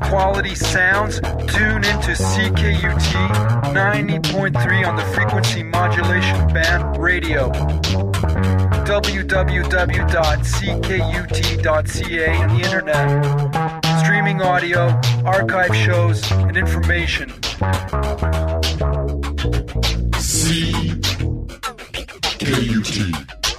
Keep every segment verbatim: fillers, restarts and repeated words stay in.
quality sounds, tune into C K U T ninety point three on the frequency modulation band radio. w w w dot c k u t dot c a on the internet. Streaming audio, archive shows, and information. C K U T.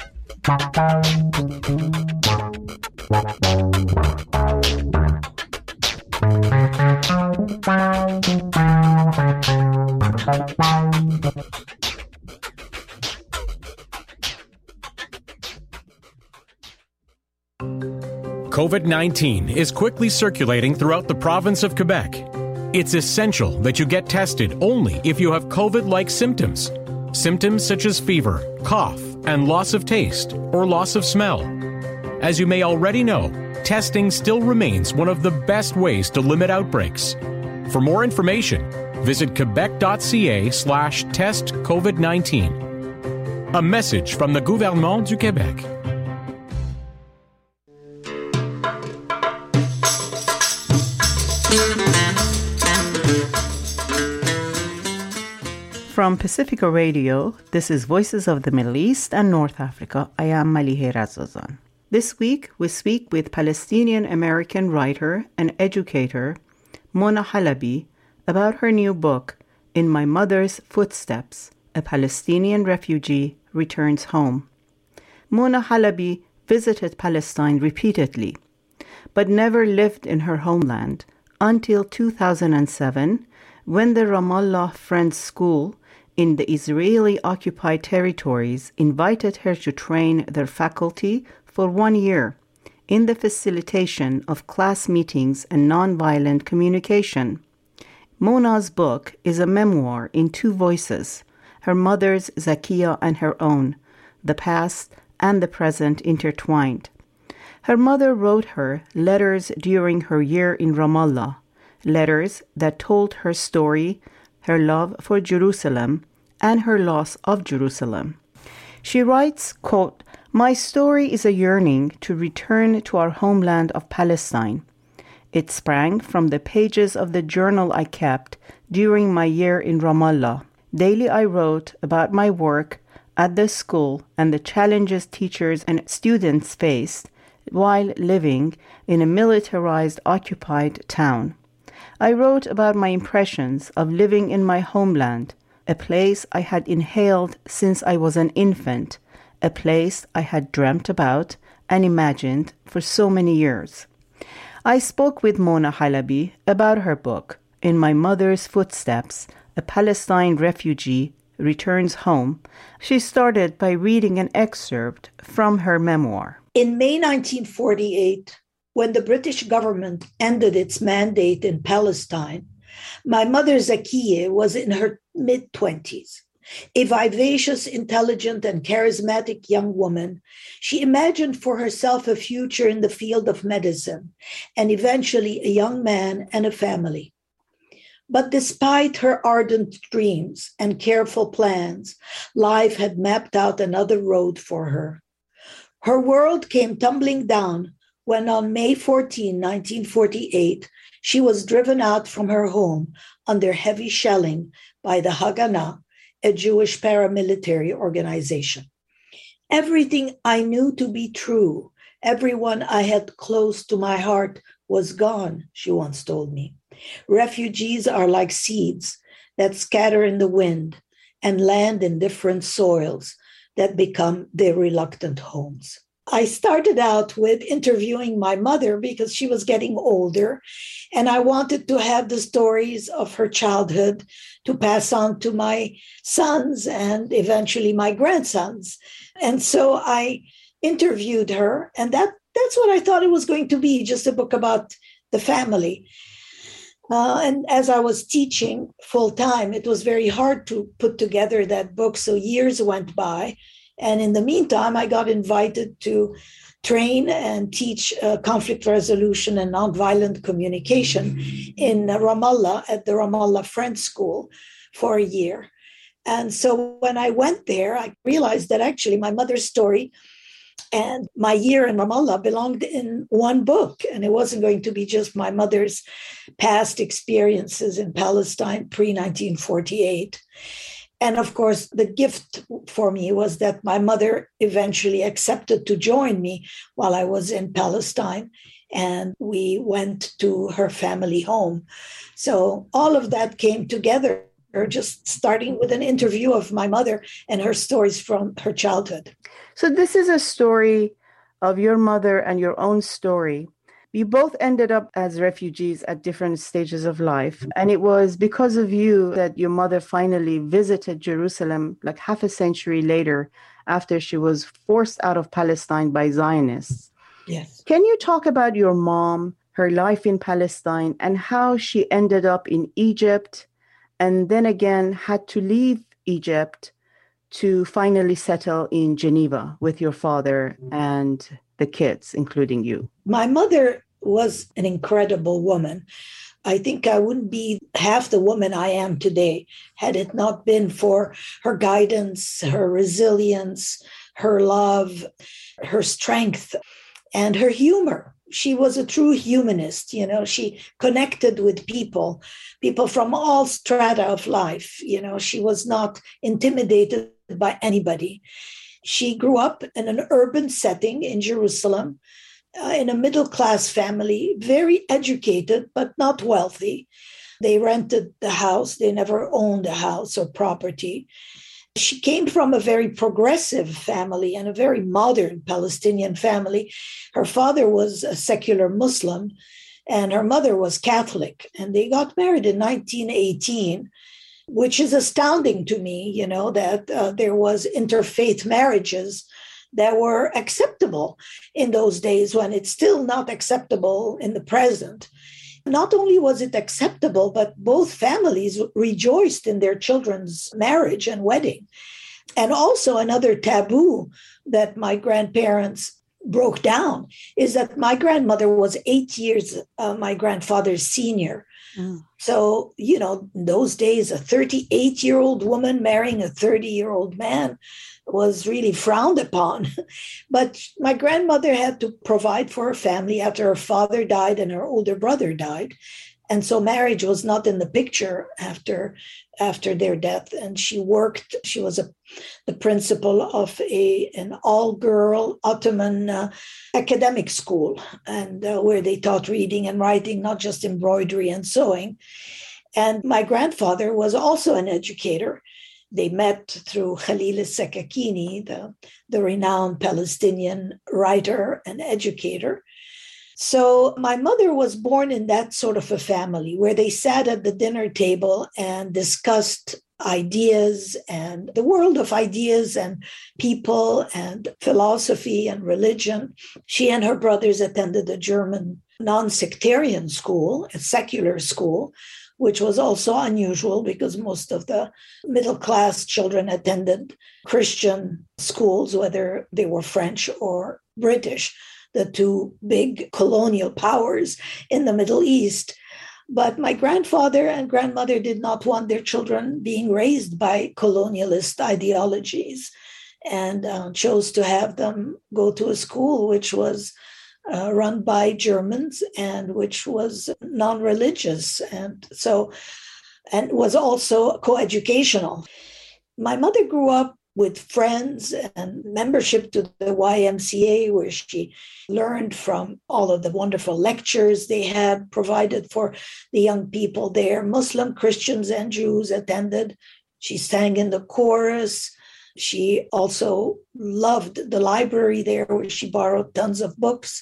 COVID nineteen is quickly circulating throughout the province of Quebec. It's essential that you get tested only if you have COVID-like symptoms. Symptoms such as fever, cough, and loss of taste or loss of smell. As you may already know, testing still remains one of the best ways to limit outbreaks. For more information, visit quebec.ca slash test COVID nineteen. A message from the Gouvernement du Québec. From Pacifica Radio, this is Voices of the Middle East and North Africa. I am Malihe Razazan. This week, we speak with Palestinian-American writer and educator Mona Halabi about her new book, In My Mother's Footsteps, A Palestinian Refugee Returns Home. Mona Halabi visited Palestine repeatedly, but never lived in her homeland until two thousand seven, when the Ramallah Friends School in the Israeli-occupied territories invited her to train their faculty for one year in the facilitation of class meetings and nonviolent communication. Mona's book is a memoir in two voices, her mother's Zakia and her own, the past and the present intertwined. Her mother wrote her letters during her year in Ramallah, letters that told her story, her love for Jerusalem, and her loss of Jerusalem. She writes, quote, "My story is a yearning to return to our homeland of Palestine. It sprang from the pages of the journal I kept during my year in Ramallah. Daily I wrote about my work at the school and the challenges teachers and students faced while living in a militarized, occupied town. I wrote about my impressions of living in my homeland, a place I had inhaled since I was an infant, a place I had dreamt about and imagined for so many years." I spoke with Mona Halabi about her book, In My Mother's Footsteps, A Palestine Refugee Returns Home. She started by reading an excerpt from her memoir. In May nineteen forty-eight, when the British government ended its mandate in Palestine, my mother Zakia was in her mid-twenties. A vivacious, intelligent, and charismatic young woman, she imagined for herself a future in the field of medicine and eventually a young man and a family. But despite her ardent dreams and careful plans, life had mapped out another road for her. Her world came tumbling down when on May fourteenth, nineteen forty-eight, she was driven out from her home under heavy shelling by the Haganah, a Jewish paramilitary organization. Everything I knew to be true, everyone I had close to my heart was gone, she once told me. Refugees are like seeds that scatter in the wind and land in different soils that become their reluctant homes. I started out with interviewing my mother because she was getting older, and I wanted to have the stories of her childhood to pass on to my sons and eventually my grandsons. And so I interviewed her, and that, that's what I thought it was going to be, just a book about the family. Uh, and as I was teaching full-time, it was very hard to put together that book, so years went by. And in the meantime, I got invited to train and teach uh, conflict resolution and nonviolent communication in Ramallah at the Ramallah Friends School for a year. And so when I went there, I realized that actually my mother's story And my year in Ramallah belonged in one book, and it wasn't going to be just my mother's past experiences in Palestine pre nineteen forty-eight. And of course, the gift for me was that my mother eventually accepted to join me while I was in Palestine, and we went to her family home. So all of that came together, just starting with an interview of my mother and her stories from her childhood. So this is a story of your mother and your own story. You both ended up as refugees at different stages of life. And it was because of you that your mother finally visited Jerusalem like half a century later, after she was forced out of Palestine by Zionists. Yes. Can you talk about your mom, her life in Palestine, and how she ended up in Egypt and then again had to leave Egypt to finally settle in Geneva with your father and the kids, including you? My mother was an incredible woman. I think I wouldn't be half the woman I am today had it not been for her guidance, her resilience, her love, her strength, and her humor. She was a true humanist. You know, she connected with people, people from all strata of life. You know, she was not intimidated by anybody. She grew up in an urban setting in Jerusalem, uh, in a middle-class family, very educated, but not wealthy. They rented the house. They never owned a house or property. She came from a very progressive family and a very modern Palestinian family. Her father was a secular Muslim, and her mother was Catholic. And they got married in nineteen eighteen, which is astounding to me, you know, that uh, there was interfaith marriages that were acceptable in those days when it's still not acceptable in the present. Not only was it acceptable, but both families rejoiced in their children's marriage and wedding. And also another taboo that my grandparents broke down is that my grandmother was eight years uh, my grandfather's senior. Mm. So, you know, in those days, a thirty-eight-year-old woman marrying a thirty-year-old man was really frowned upon. But my grandmother had to provide for her family after her father died and her older brother died. And so marriage was not in the picture after, after their death. And she worked, she was a, the principal of a, an all-girl Ottoman uh, academic school, and uh, where they taught reading and writing, not just embroidery and sewing. And my grandfather was also an educator. They met through Khalil al-Sakakini, the, the renowned Palestinian writer and educator. So my mother was born in that sort of a family where they sat at the dinner table and discussed ideas and the world of ideas and people and philosophy and religion. She and her brothers attended a German non-sectarian school, a secular school, which was also unusual because most of the middle-class children attended Christian schools, whether they were French or British, the two big colonial powers in the Middle East. But my grandfather and grandmother did not want their children being raised by colonialist ideologies, and uh, chose to have them go to a school which was uh, run by Germans and which was non-religious, and so and was also coeducational. My mother grew up with friends and membership to the Y M C A, where she learned from all of the wonderful lectures they had provided for the young people there. Muslim, Christians, and Jews attended. She sang in the chorus. She also loved the library there, where she borrowed tons of books.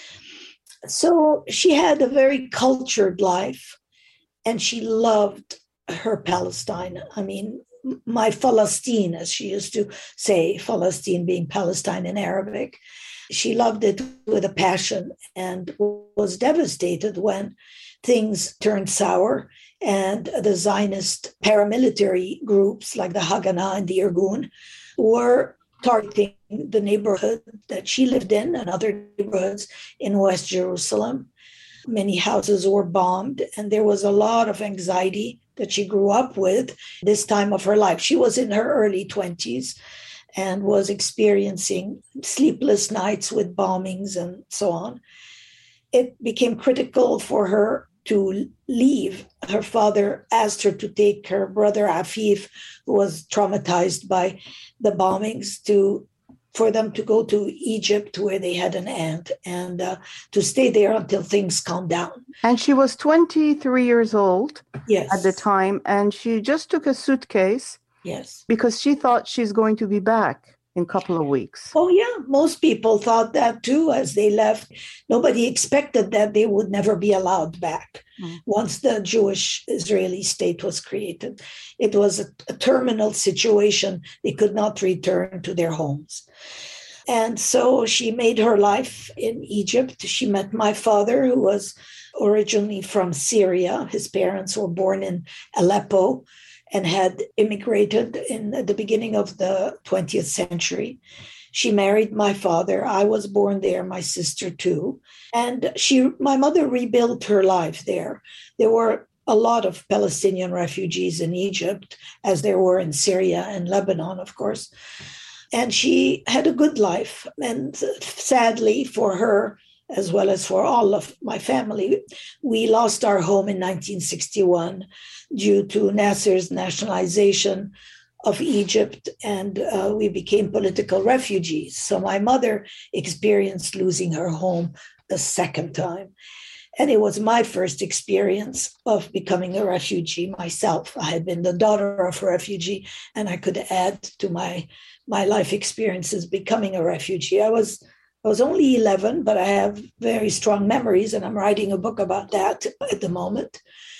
So she had a very cultured life, and she loved her Palestine. I mean, my Palestine, as she used to say, Palestine being Palestine in Arabic. She loved it with a passion and was devastated when things turned sour and the Zionist paramilitary groups like the Haganah and the Irgun were targeting the neighborhood that she lived in and other neighborhoods in West Jerusalem. Many houses were bombed, and there was a lot of anxiety that she grew up with this time of her life. She was in her early twenties, and was experiencing sleepless nights with bombings and so on. It became critical for her to leave. Her father asked her to take her brother Afif, who was traumatized by the bombings, to for them to go to Egypt, where they had an aunt, and uh, to stay there until things calmed down. And she was twenty-three years old yes. at the time, and she just took a suitcase yes. because she thought she's going to be back in a couple of weeks. Oh, yeah. Most people thought that too as they left. Nobody expected that they would never be allowed back mm. once the Jewish Israeli state was created. It was a, a terminal situation. They could not return to their homes. And so she made her life in Egypt. She met my father, who was originally from Syria. His parents were born in Aleppo and had immigrated in the beginning of the twentieth century. She married my father. I was born there, my sister too. And she, my mother rebuilt her life there. There were a lot of Palestinian refugees in Egypt, as there were in Syria and Lebanon, of course. And she had a good life. And sadly for her, as well as for all of my family, we lost our home in nineteen sixty-one due to Nasser's nationalization of Egypt, and uh, we became political refugees. So my mother experienced losing her home a second time. And it was my first experience of becoming a refugee myself. I had been the daughter of a refugee, and I could add to my, my life experiences becoming a refugee. I was I was only eleven, but I have very strong memories, and I'm writing a book about that at the moment.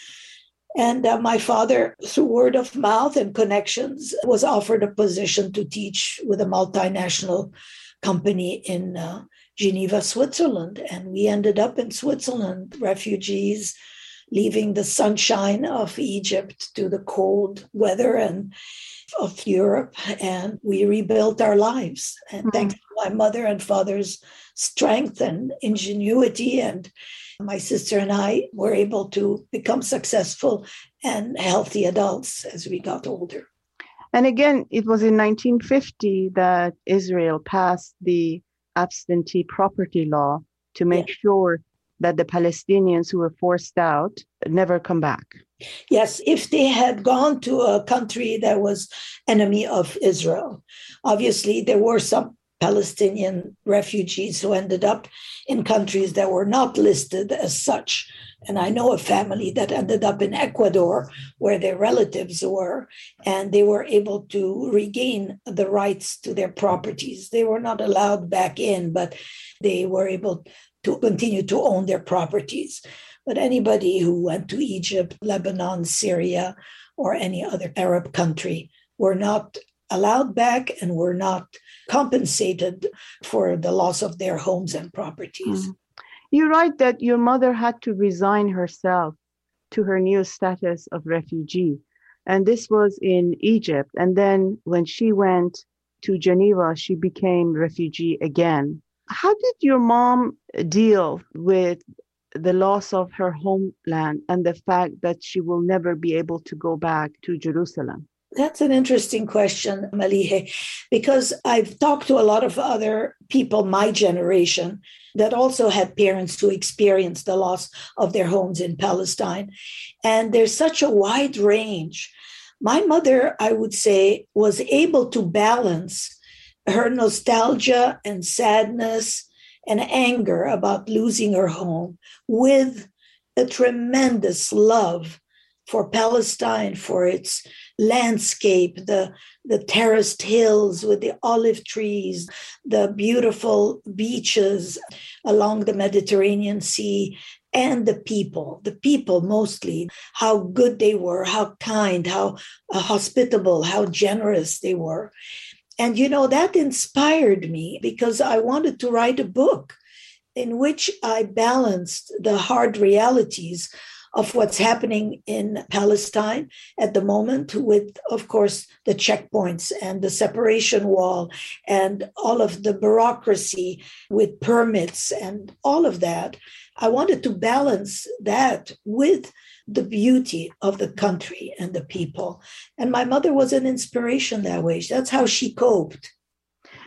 And uh, my father, through word of mouth and connections, was offered a position to teach with a multinational company in uh, Geneva, Switzerland. And we ended up in Switzerland, refugees, leaving the sunshine of Egypt to the cold weather and of Europe, and we rebuilt our lives. And mm-hmm. thanks to my mother and father's strength and ingenuity, and my sister and I were able to become successful and healthy adults as we got older. And again, it was in nineteen fifty that Israel passed the absentee property law to make yeah. sure that the Palestinians who were forced out never come back. Yes, if they had gone to a country that was enemy of Israel. Obviously, there were some Palestinian refugees who ended up in countries that were not listed as such. And I know a family that ended up in Ecuador where their relatives were, and they were able to regain the rights to their properties. They were not allowed back in, but they were able to continue to own their properties. But anybody who went to Egypt, Lebanon, Syria, or any other Arab country were not allowed back and were not compensated for the loss of their homes and properties. Mm. You write that your mother had to resign herself to her new status of refugee. And this was in Egypt. And then when she went to Geneva, she became refugee again. How did your mom deal with the loss of her homeland and the fact that she will never be able to go back to Jerusalem? That's an interesting question, Malihe, because I've talked to a lot of other people my generation that also had parents who experienced the loss of their homes in Palestine. And there's such a wide range. My mother, I would say, was able to balance her nostalgia and sadness and anger about losing her home with a tremendous love for Palestine, for its landscape, the, the terraced hills with the olive trees, the beautiful beaches along the Mediterranean Sea, and the people, the people mostly, how good they were, how kind, how uh, hospitable, how generous they were. And, you know, that inspired me because I wanted to write a book in which I balanced the hard realities of what's happening in Palestine at the moment with, of course, the checkpoints and the separation wall and all of the bureaucracy with permits and all of that. I wanted to balance that with the beauty of the country and the people. And my mother was an inspiration that way. That's how she coped.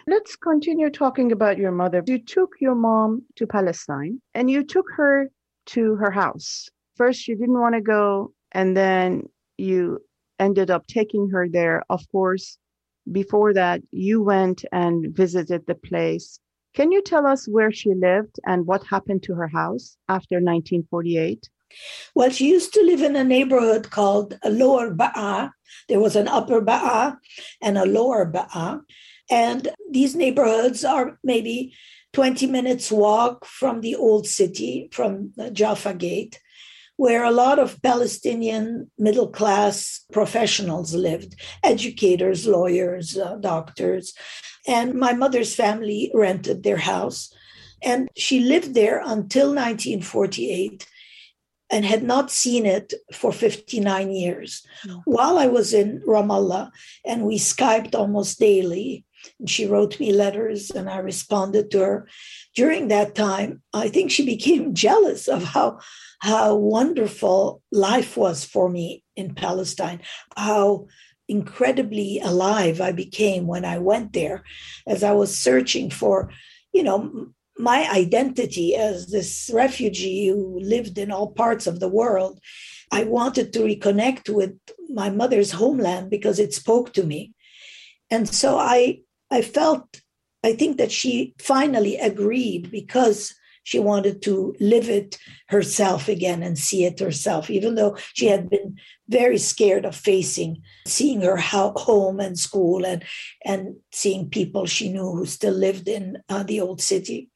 Let's continue talking about your mother. You took your mom to Palestine and you took her to her house. First, you didn't want to go, and then you ended up taking her there. Of course, before that, you went and visited the place. Can you tell us where she lived and what happened to her house after nineteen forty-eight? Well, she used to live in a neighborhood called Lower Ba'a. There was an Upper Ba'a and a Lower Ba'a. And these neighborhoods are maybe twenty minutes walk from the old city, from Jaffa Gate, where a lot of Palestinian middle-class professionals lived, educators, lawyers, uh, doctors. And my mother's family rented their house. And she lived there until nineteen forty-eight and had not seen it for fifty-nine years. No. While I was in Ramallah, and we Skyped almost daily, and she wrote me letters and I responded to her. During that time, I think she became jealous of how, how wonderful life was for me in Palestine, how incredibly alive I became when I went there, as I was searching for, you know, my identity as this refugee who lived in all parts of the world. I wanted to reconnect with my mother's homeland because it spoke to me. And so I, I felt, I think that she finally agreed because she wanted to live it herself again and see it herself, even though she had been very scared of facing, seeing her home and school and, and seeing people she knew who still lived in uh, the old city.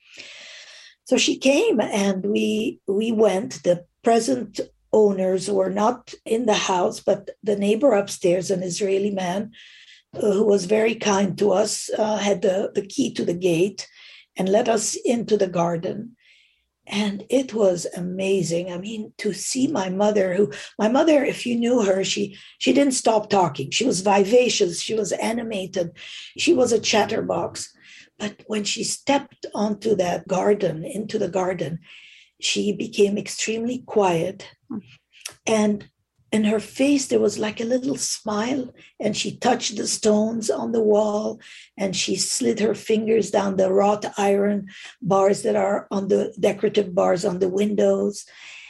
So she came and we we went. The present owners were not in the house, but the neighbor upstairs, an Israeli man uh, who was very kind to us, uh, had the, the key to the gate and let us into the garden. And it was amazing. I mean, to see my mother, who, my mother, if you knew her, she, she didn't stop talking. She was vivacious. She was animated. She was a chatterbox. But when she stepped onto that garden, into the garden, she became extremely quiet. And in her face, there was like a little smile. And she touched the stones on the wall. And she slid her fingers down the wrought iron bars that are on the decorative bars on the windows.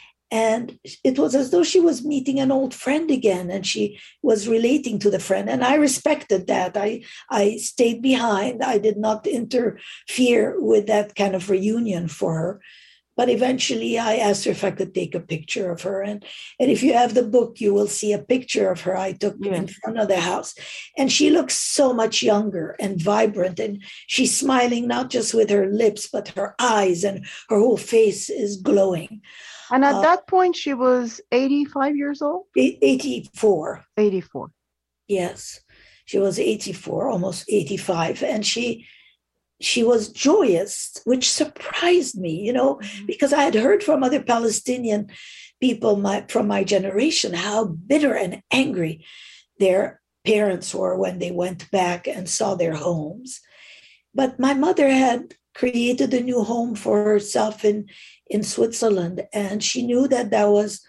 And it was as though she was meeting an old friend again, and she was relating to the friend. And I respected that. I, I stayed behind. I did not interfere with that kind of reunion for her. But eventually I asked her if I could take a picture of her. And, and if you have the book, you will see a picture of her I took yeah. in front of the house. And she looks so much younger and vibrant. And she's smiling not just with her lips, but her eyes, and her whole face is glowing. And at uh, that point, she was eighty-five years old? eighty-four. eighty-four. Yes, she was eighty-four, almost eighty-five. And she she was joyous, which surprised me, you know, mm-hmm. because I had heard from other Palestinian people my, from my generation how bitter and angry their parents were when they went back and saw their homes. But my mother had created a new home for herself in in Switzerland. And she knew that that was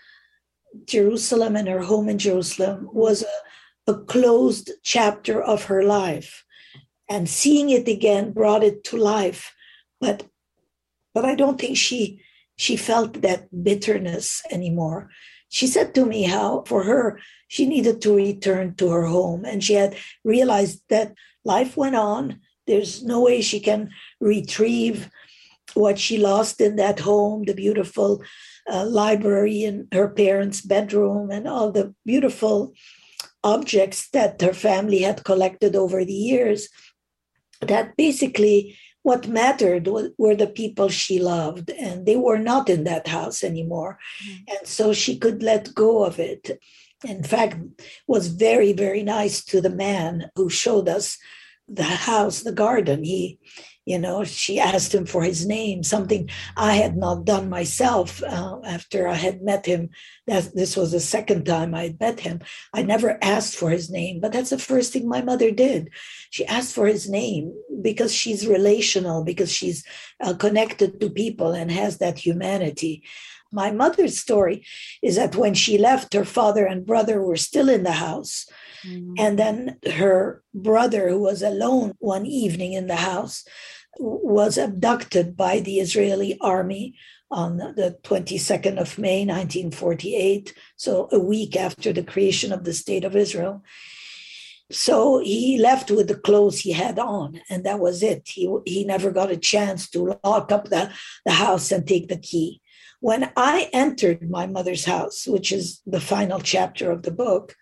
Jerusalem, and her home in Jerusalem was a, a closed chapter of her life. And seeing it again brought it to life. But but I don't think she she felt that bitterness anymore. She said to me how for her, she needed to return to her home. And she had realized that life went on. There's no way she can retrieve what she lost in that home, the beautiful uh, library in her parents' bedroom, and all the beautiful objects that her family had collected over the years. That basically what mattered were the people she loved, and they were not in that house anymore. Mm-hmm. And so she could let go of it. In fact, was very, very nice to the man who showed us the house, the garden. He, you know, she asked him for his name, something I had not done myself uh, after I had met him. That this was the second time I had met him. I never asked for his name, but that's the first thing my mother did. She asked for his name because she's relational, because she's uh, connected to people and has that humanity. My mother's story is that when she left, her father and brother were still in the house. Mm-hmm. And then her brother, who was alone one evening in the house, was abducted by the Israeli army on the twenty-second of May, nineteen forty-eight, so a week after the creation of the State of Israel. So he left with the clothes he had on, and that was it. He, he never got a chance to lock up the, the house and take the key. When I entered my mother's house, which is the final chapter of the book,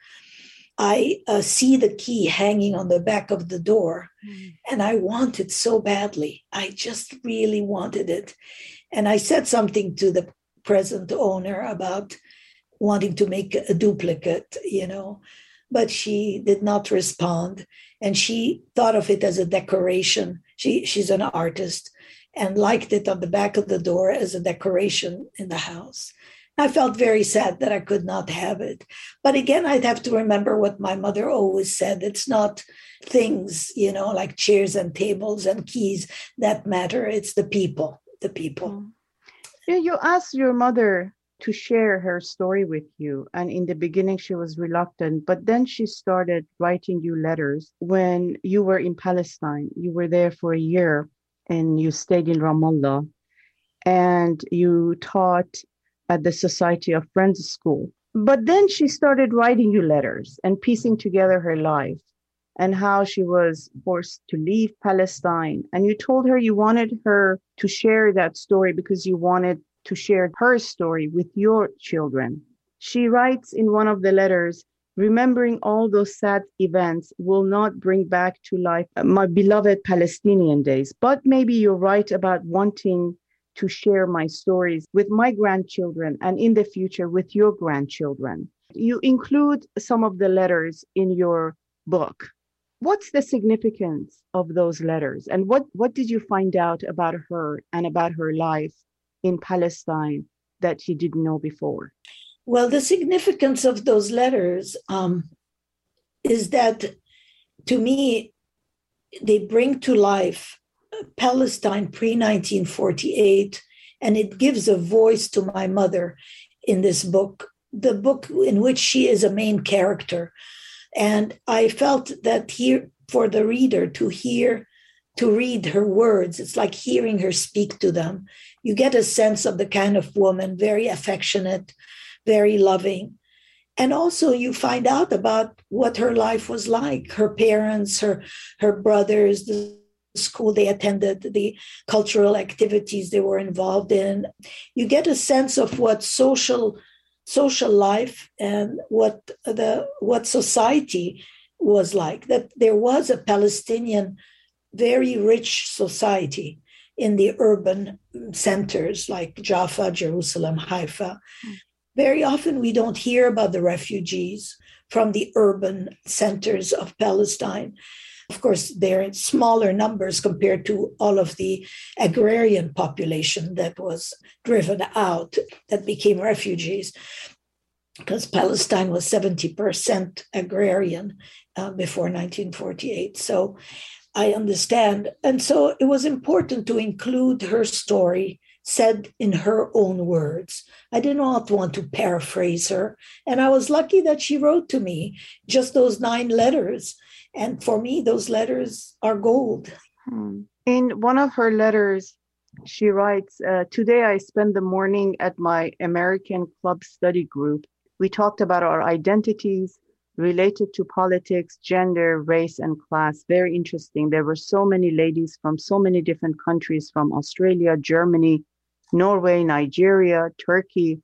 I uh, see the key hanging on the back of the door, mm. and I want it so badly. I just really wanted it. And I said something to the present owner about wanting to make a duplicate, you know, but she did not respond. And she thought of it as a decoration. She, she's an artist and liked it on the back of the door as a decoration in the house. I felt very sad that I could not have it. But again, I'd have to remember what my mother always said. It's not things, you know, like chairs and tables and keys that matter. It's the people, the people. Yeah, you asked your mother to share her story with you. And in the beginning, she was reluctant, but then she started writing you letters when you were in Palestine. You were there for a year and you stayed in Ramallah and you taught at the Society of Friends School. But then she started writing you letters and piecing together her life and how she was forced to leave Palestine. And you told her you wanted her to share that story because you wanted to share her story with your children. She writes in one of the letters, remembering all those sad events will not bring back to life my beloved Palestinian days, but maybe you're right about wanting to share my stories with my grandchildren and in the future with your grandchildren. You include some of the letters in your book. What's the significance of those letters? And what, what did you find out about her and about her life in Palestine that you didn't know before? Well, the significance of those letters um, is that, to me, they bring to life Palestine pre nineteen forty-eight, and it gives a voice to my mother in this book, the book in which she is a main character. And I felt that here, for the reader to hear, to read her words, it's like hearing her speak to them. You get a sense of the kind of woman, very affectionate, very loving. And also you find out about what her life was like, her parents, her, her brothers, the school they attended, the cultural activities they were involved in. You get a sense of what social social life and what the what society was like, that there was a Palestinian, very rich society in the urban centers like Jaffa, Jerusalem, Haifa. Mm. Very often we don't hear about the refugees from the urban centers of Palestine. Of course, they're in smaller numbers compared to all of the agrarian population that was driven out, that became refugees, because Palestine was seventy percent agrarian uh, before nineteen forty-eight. So I understand. And so it was important to include her story said in her own words. I did not want to paraphrase her. And I was lucky that she wrote to me just those nine letters. And for me, those letters are gold. Hmm. In one of her letters, she writes, uh, today I spent the morning at my American Club study group. We talked about our identities related to politics, gender, race, and class. Very interesting. There were so many ladies from so many different countries, from Australia, Germany, Norway, Nigeria, Turkey,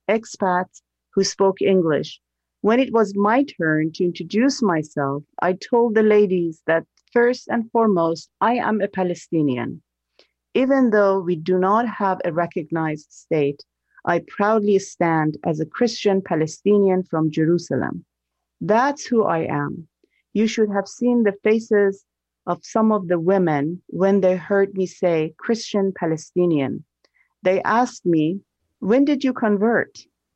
expats who spoke English. When it was my turn to introduce myself, I told the ladies that first and foremost, I am a Palestinian. Even though we do not have a recognized state, I proudly stand as a Christian Palestinian from Jerusalem. That's who I am. You should have seen the faces of some of the women when they heard me say Christian Palestinian. They asked me, when did you convert?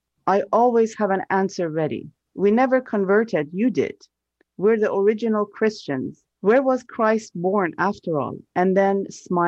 I always have an answer ready. We never converted, you did. We're the original Christians. Where was Christ born after all? And then smiled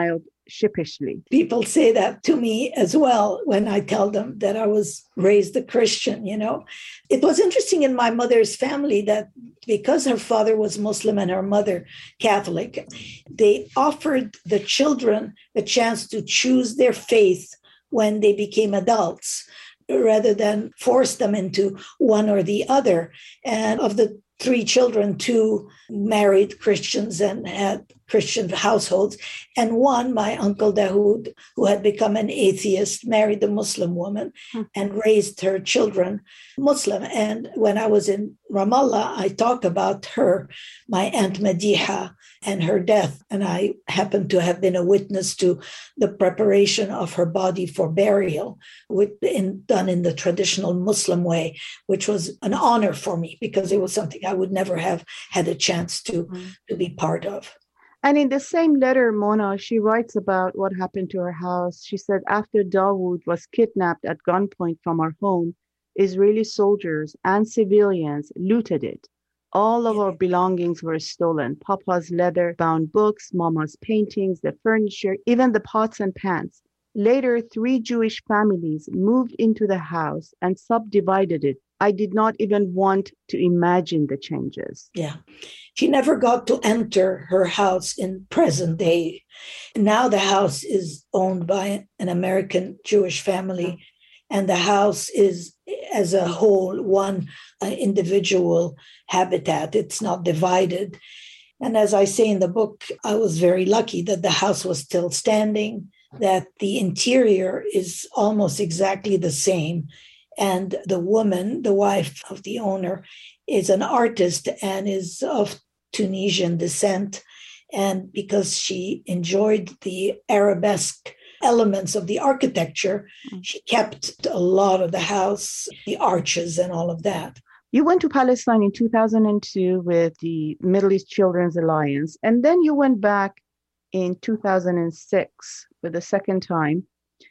sheepishly. People say that to me as well when I tell them that I was raised a Christian, you know. It was interesting in my mother's family that because her father was Muslim and her mother Catholic, they offered the children a chance to choose their faith when they became adults, rather than force them into one or the other. And of the three children, two married Christians and had Christian households. And one, my uncle Dahoud, who had become an atheist, married a Muslim woman and raised her children Muslim. And when I was in Ramallah, I talked about her, my Aunt Madiha, and her death. And I happened to have been a witness to the preparation of her body for burial, with, in, done in the traditional Muslim way, which was an honor for me because it was something I would never have had a chance to, mm-hmm. to be part of. And in the same letter, Mona, she writes about what happened to her house. She said, after Dawood was kidnapped at gunpoint from our home, Israeli soldiers and civilians looted it. All of yeah. our belongings were stolen. Papa's leather-bound books, Mama's paintings, the furniture, even the pots and pans. Later, three Jewish families moved into the house and subdivided it. I did not even want to imagine the changes. Yeah. She never got to enter her house in present day. Now the house is owned by an American Jewish family, and the house is, as a whole, one uh, individual habitat. It's not divided. And as I say in the book, I was very lucky that the house was still standing, that the interior is almost exactly the same. And the woman, the wife of the owner, is an artist and is of Tunisian descent. And because she enjoyed the arabesque elements of the architecture, she kept a lot of the house, the arches and all of that. You went to Palestine in two thousand two with the Middle East Children's Alliance, and then you went back in two thousand six for the second time.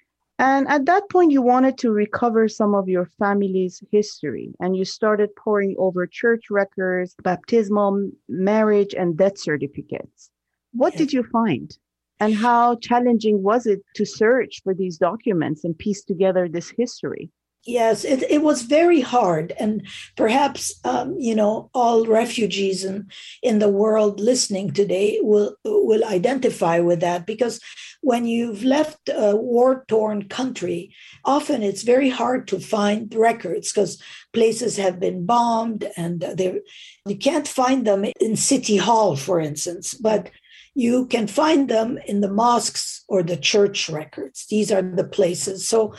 And at that point, you wanted to recover some of your family's history, and you started poring over church records, baptismal, marriage, and death certificates. What yes. did you find? And how challenging was it to search for these documents and piece together this history? Yes, it, it was very hard. And perhaps, um, you know, all refugees in, in the world listening today will, will identify with that, because when you've left a war-torn country, often it's very hard to find records because places have been bombed and you can't find them in City Hall, for instance, but you can find them in the mosques or the church records. These are the places. So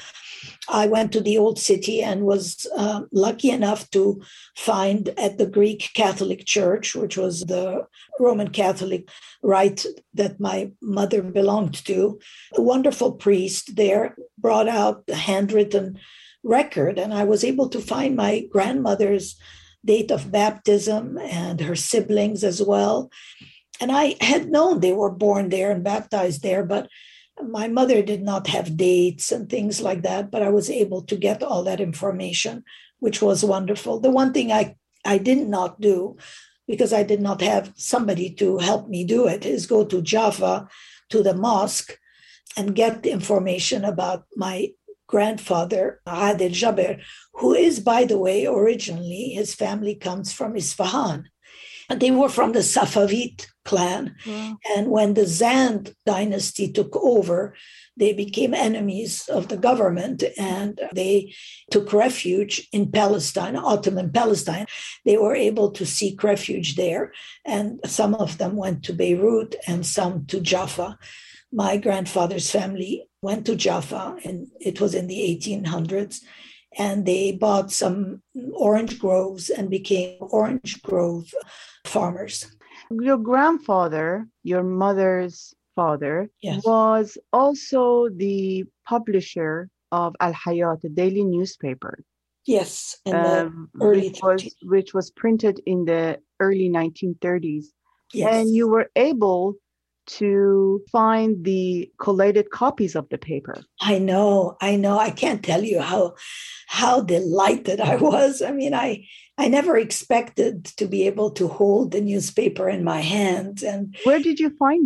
I went to the old city and was uh, lucky enough to find at the Greek Catholic Church, which was the Roman Catholic rite that my mother belonged to, a wonderful priest there brought out the handwritten record, and I was able to find my grandmother's date of baptism and her siblings as well. And I had known they were born there and baptized there, but my mother did not have dates and things like that, but I was able to get all that information, which was wonderful. The one thing I, I did not do, because I did not have somebody to help me do it, is go to Jaffa, to the mosque, and get the information about my grandfather, Adel Jaber, who is, by the way, originally, his family comes from Isfahan. And they were from the Safavid clan. Wow. And when the Zand dynasty took over, they became enemies of the government and they took refuge in Palestine, Ottoman Palestine. They were able to seek refuge there. And some of them went to Beirut and some to Jaffa. My grandfather's family went to Jaffa, and it was in the eighteen hundreds. And they bought some orange groves and became orange grove farmers. Your grandfather, your mother's father, yes. was also the publisher of Al Hayat, a daily newspaper. Yes, in um, the early which was, which was printed in the early nineteen thirties. Yes. And you were able to find the collated copies of the paper. I know, I know. I can't tell you how how delighted I was. I mean, I I never expected to be able to hold the newspaper in my hands. And where did you find it?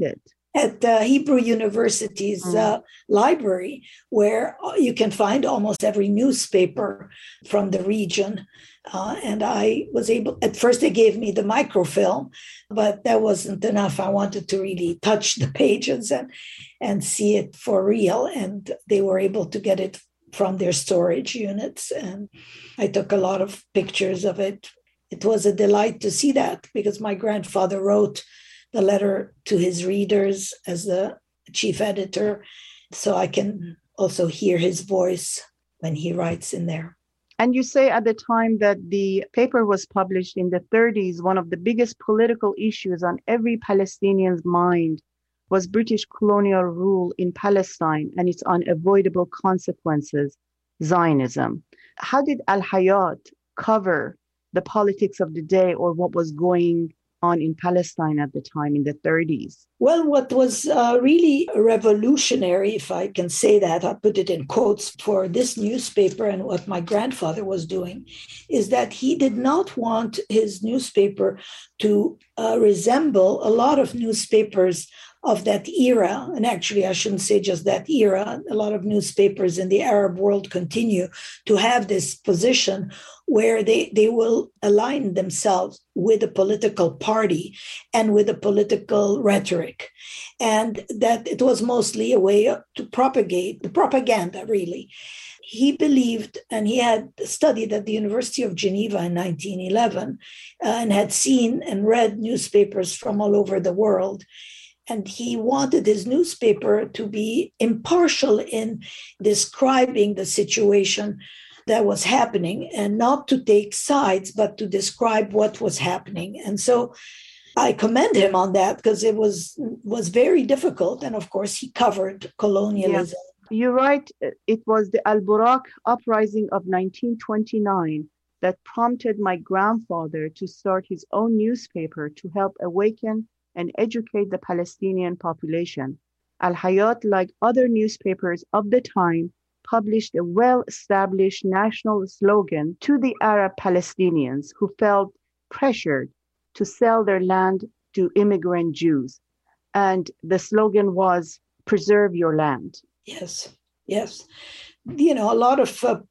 at the Hebrew University's mm. uh, library, where you can find almost every newspaper from the region. Uh, and I was able, at first they gave me the microfilm, but that wasn't enough. I wanted to really touch the pages and, and see it for real. And they were able to get it from their storage units. And I took a lot of pictures of it. It was a delight to see that, because my grandfather wrote the letter to his readers as the chief editor. So I can also hear his voice when he writes in there. And you say at the time that the paper was published in the thirties, one of the biggest political issues on every Palestinian's mind was British colonial rule in Palestine and its unavoidable consequences, Zionism. How did Al-Hayat cover the politics of the day, or what was going on in Palestine at the time in the thirties? Well, what was uh, really revolutionary, if I can say that, I put it in quotes, for this newspaper and what my grandfather was doing, is that he did not want his newspaper to uh, resemble a lot of newspapers of that era. And actually, I shouldn't say just that era. A lot of newspapers in the Arab world continue to have this position where they, they will align themselves with a political party and with a political rhetoric. And that it was mostly a way to propagate the propaganda, really. He believed, and he had studied at the University of Geneva in nineteen eleven, uh, and had seen and read newspapers from all over the world. And he wanted his newspaper to be impartial in describing the situation that was happening, and not to take sides, but to describe what was happening. And so I commend him on that, because it was was very difficult. And of course, he covered colonialism. Yeah. You're right. It was the Al-Buraq uprising of nineteen twenty-nine that prompted my grandfather to start his own newspaper to help awaken and educate the Palestinian population. Al-Hayat, like other newspapers of the time, published a well-established national slogan to the Arab Palestinians who felt pressured to sell their land to immigrant Jews. And the slogan was, "Preserve your land." Yes, yes. You know, a lot of uh,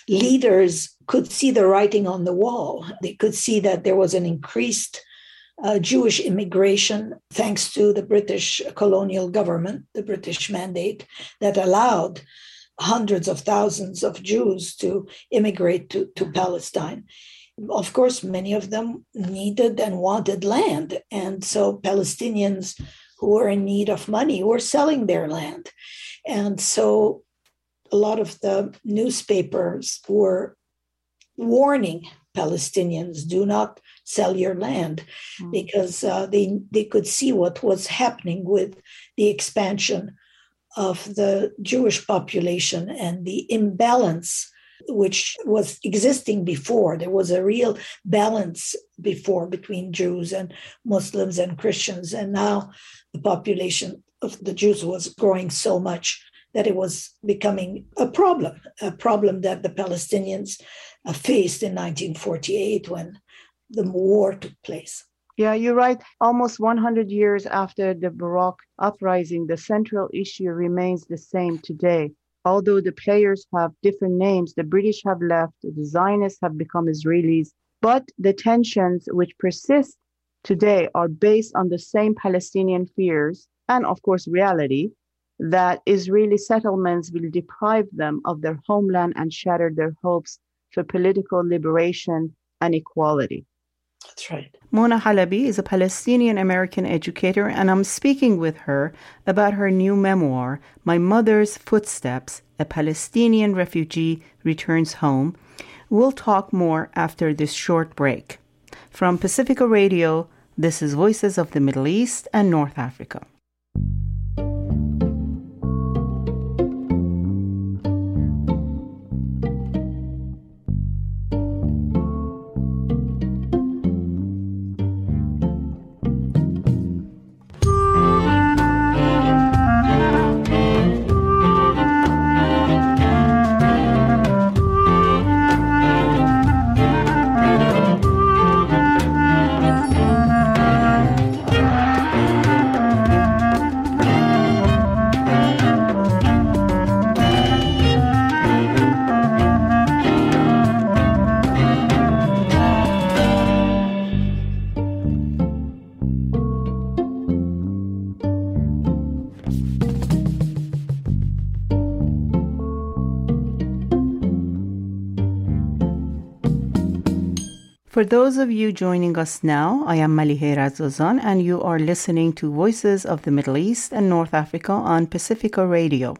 leaders could see the writing on the wall. They could see that there was an increased Uh, Jewish immigration, thanks to the British colonial government, the British mandate that allowed hundreds of thousands of Jews to immigrate to, to Palestine. Of course, many of them needed and wanted land. And so Palestinians who were in need of money were selling their land. And so a lot of the newspapers were warning Palestinians, do not sell your land, mm. because uh, they, they could see what was happening with the expansion of the Jewish population and the imbalance which was existing before. There was a real balance before between Jews and Muslims and Christians. And now the population of the Jews was growing so much that it was becoming a problem, a problem that the Palestinians uh, faced in nineteen forty-eight when the war took place. Yeah, you're right. Almost one hundred years after the Buraq uprising, the central issue remains the same today. Although the players have different names, the British have left, the Zionists have become Israelis, but the tensions which persist today are based on the same Palestinian fears and, of course, reality, that Israeli settlements will deprive them of their homeland and shatter their hopes for political liberation and equality. That's right. Mona Halabi is a Palestinian-American educator, and I'm speaking with her about her new memoir, My Mother's Footsteps, A Palestinian Refugee Returns Home. We'll talk more after this short break. From Pacifica Radio, this is Voices of the Middle East and North Africa. For those of you joining us now, I am Malihe Razozan, and you are listening to Voices of the Middle East and North Africa on Pacifica Radio.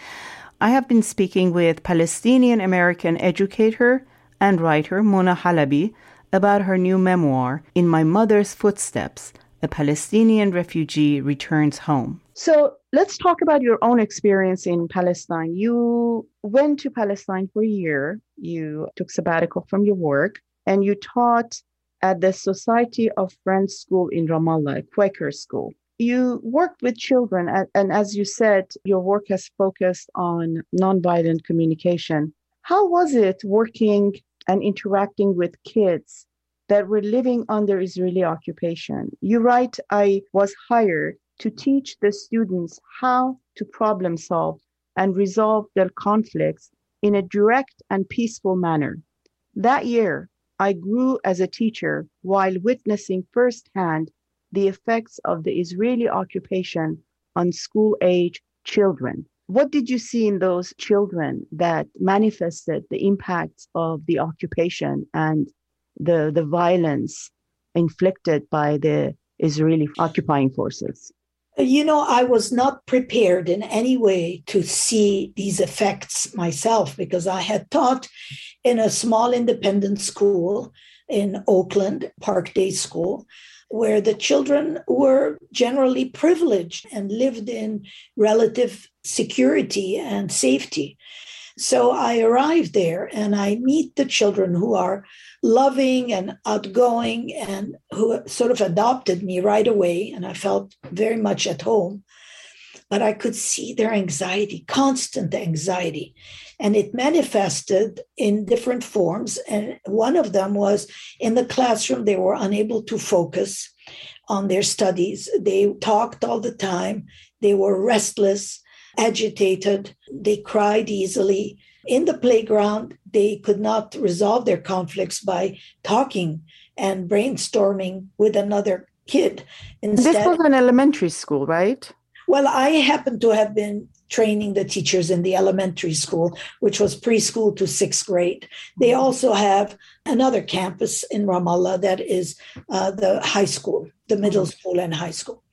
I have been speaking with Palestinian-American educator and writer Mona Halabi about her new memoir, In My Mother's Footsteps, A Palestinian Refugee Returns Home. So let's talk about your own experience in Palestine. You went to Palestine for a year. You took sabbatical from your work, and you taught at the Society of Friends School in Ramallah, a Quaker school. You worked with children, and, and as you said, your work has focused on nonviolent communication. How was it working and interacting with kids that were living under Israeli occupation? You write, I was hired to teach the students how to problem solve and resolve their conflicts in a direct and peaceful manner. That year, I grew as a teacher while witnessing firsthand the effects of the Israeli occupation on school-age children. What did you see in those children that manifested the impacts of the occupation and the, the violence inflicted by the Israeli occupying forces? You know, I was not prepared in any way to see these effects myself because I had taught in a small independent school in Oakland, Park Day School, where the children were generally privileged and lived in relative security and safety. So I arrived there and I meet the children who are loving and outgoing and who sort of adopted me right away. And I felt very much at home. But I could see their anxiety, constant anxiety. And it manifested in different forms. And one of them was in the classroom, they were unable to focus on their studies. They talked all the time. They were restless, agitated. They cried easily. In the playground, they could not resolve their conflicts by talking and brainstorming with another kid. Instead, this was an elementary school, right? Well, I happen to have been training the teachers in the elementary school, which was preschool to sixth grade. They also have another campus in Ramallah that is uh, the high school, the middle school and high school.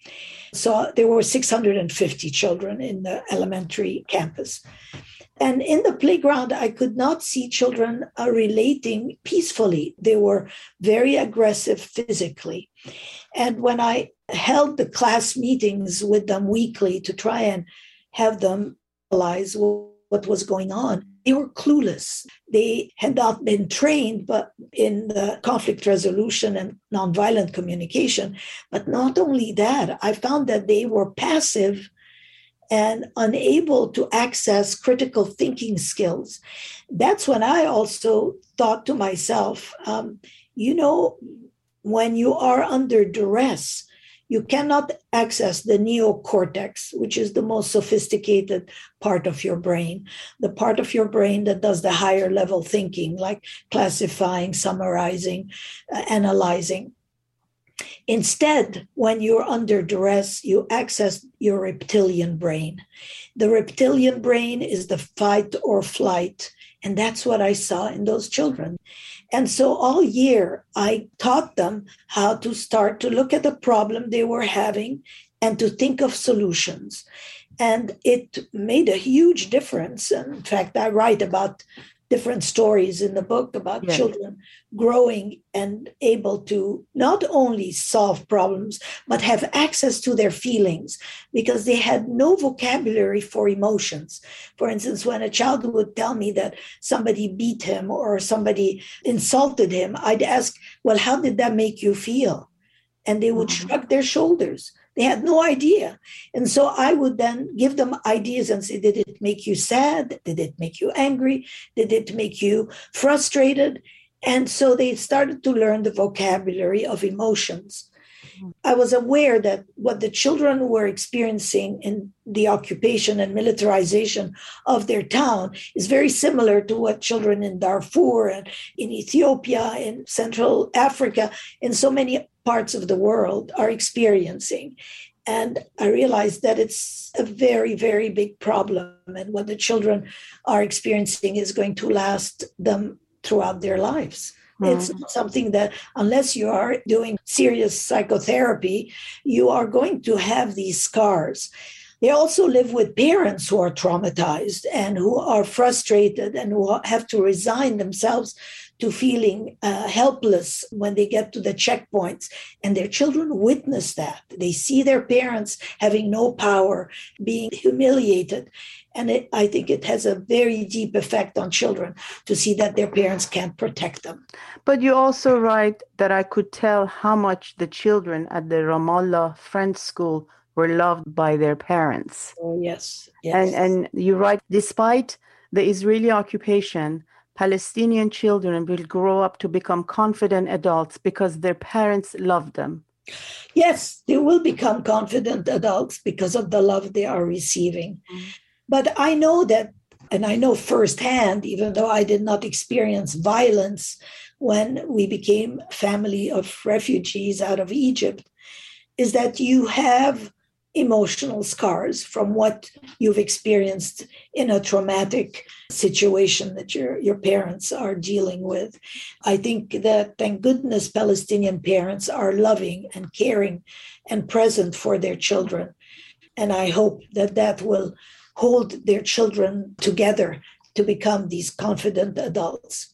So there were six hundred fifty children in the elementary campus. And in the playground, I could not see children uh, relating peacefully. They were very aggressive physically. And when I held the class meetings with them weekly to try and have them realize what was going on, they were clueless. They had not been trained but in the conflict resolution and nonviolent communication. But not only that, I found that they were passive and unable to access critical thinking skills. That's when I also thought to myself, um, you know, when you are under duress, you cannot access the neocortex, which is the most sophisticated part of your brain, the part of your brain that does the higher level thinking, like classifying, summarizing, uh, analyzing. Instead, when you're under duress, you access your reptilian brain. The reptilian brain is the fight or flight, and that's what I saw in those children. And so all year, I taught them how to start to look at the problem they were having and to think of solutions. And it made a huge difference. And in fact, I write about different stories in the book about yes. children growing and able to not only solve problems, but have access to their feelings because they had no vocabulary for emotions. For instance, when a child would tell me that somebody beat him or somebody insulted him, I'd ask, well, how did that make you feel? And they would mm-hmm. shrug their shoulders. They had no idea. And so I would then give them ideas and say, did it make you sad? Did it make you angry? Did it make you frustrated? And so they started to learn the vocabulary of emotions. I was aware that what the children were experiencing in the occupation and militarization of their town is very similar to what children in Darfur and in Ethiopia, in Central Africa, in so many parts of the world are experiencing. And I realized that it's a very, very big problem. And what the children are experiencing is going to last them throughout their lives. Mm. It's something that, unless you are doing serious psychotherapy, you are going to have these scars. They also live with parents who are traumatized and who are frustrated and who have to resign themselves to feeling uh, helpless when they get to the checkpoints. And their children witness that. They see their parents having no power, being humiliated. And it, I think it has a very deep effect on children to see that their parents can't protect them. But you also write that I could tell how much the children at the Ramallah French school were loved by their parents. Oh, yes. yes. And, and you write, despite the Israeli occupation, Palestinian children will grow up to become confident adults because their parents love them. Yes, they will become confident adults because of the love they are receiving. Mm. But I know that, and I know firsthand, even though I did not experience violence when we became a family of refugees out of Egypt, is that you have emotional scars from what you've experienced in a traumatic situation that your, your parents are dealing with. I think that, thank goodness, Palestinian parents are loving and caring and present for their children. And I hope that that will hold their children together to become these confident adults.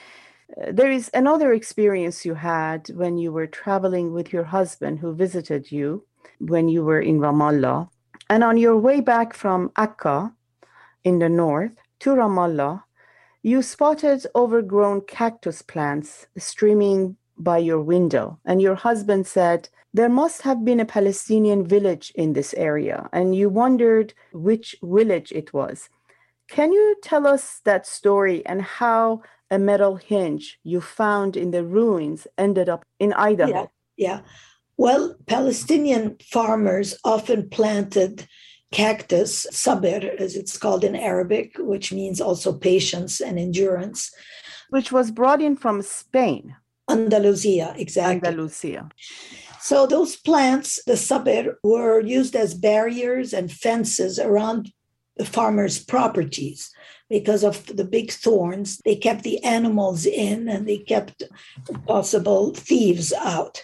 Uh, there is another experience you had when you were traveling with your husband who visited you when you were in Ramallah. And on your way back from Akka in the north to Ramallah, you spotted overgrown cactus plants streaming by your window. And your husband said, there must have been a Palestinian village in this area. And you wondered which village it was. Can you tell us that story and how a metal hinge you found in the ruins ended up in Idaho? Yeah, yeah. Well, Palestinian farmers often planted cactus, sabir, as it's called in Arabic, which means also patience and endurance. Which was brought in from Spain. Andalusia, exactly. Andalusia. So those plants, the sabir, were used as barriers and fences around the farmers' properties. Because of the big thorns, they kept the animals in and they kept possible thieves out.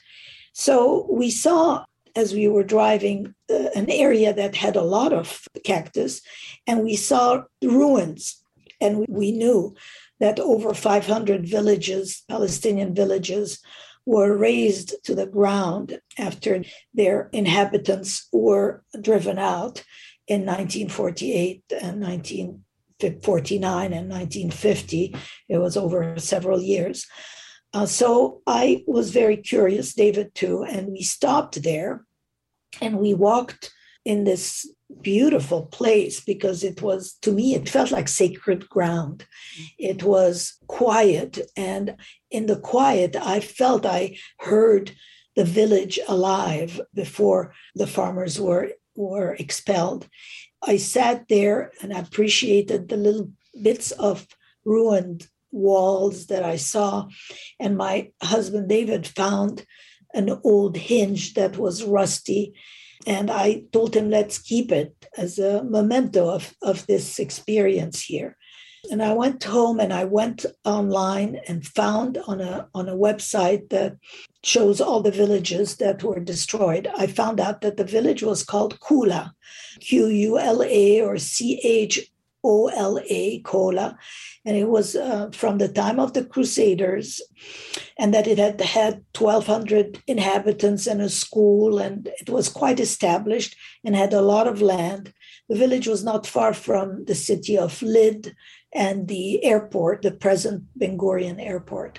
So we saw, as we were driving, uh, an area that had a lot of cactus, and we saw ruins. And we knew that over five hundred villages, Palestinian villages, were razed to the ground after their inhabitants were driven out in nineteen forty-eight and nineteen forty-nine and nineteen fifty. It was over several years. Uh, so I was very curious, David too, and we stopped there and we walked in this beautiful place because it was, to me, it felt like sacred ground. It was quiet, and in the quiet, I felt I heard the village alive before the farmers were, were expelled. I sat there and appreciated the little bits of ruined walls that I saw. And my husband, David, found an old hinge that was rusty. And I told him, let's keep it as a memento of, of this experience here. And I went home and I went online and found on a, on a website that shows all the villages that were destroyed. I found out that the village was called Kula, Q U L A or C H O L A, Kola. And it was uh, from the time of the Crusaders, and that it had had twelve hundred inhabitants and a school, and it was quite established and had a lot of land. The village was not far from the city of Lid and the airport, the present Ben Gurion airport.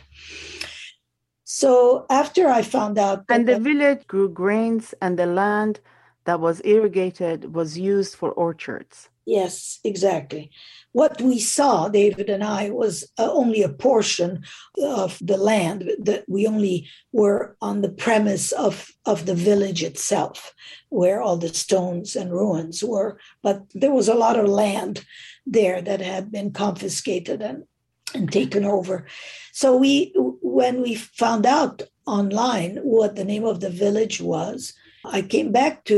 So after I found out... And the that, village grew grains, and the land that was irrigated was used for orchards. Yes, exactly. What we saw, David and I, was uh, only a portion of the land. That we only were on the premise of, of the village itself, where all the stones and ruins were. But there was a lot of land there that had been confiscated and, and taken over. So we, when we found out online what the name of the village was, I came back to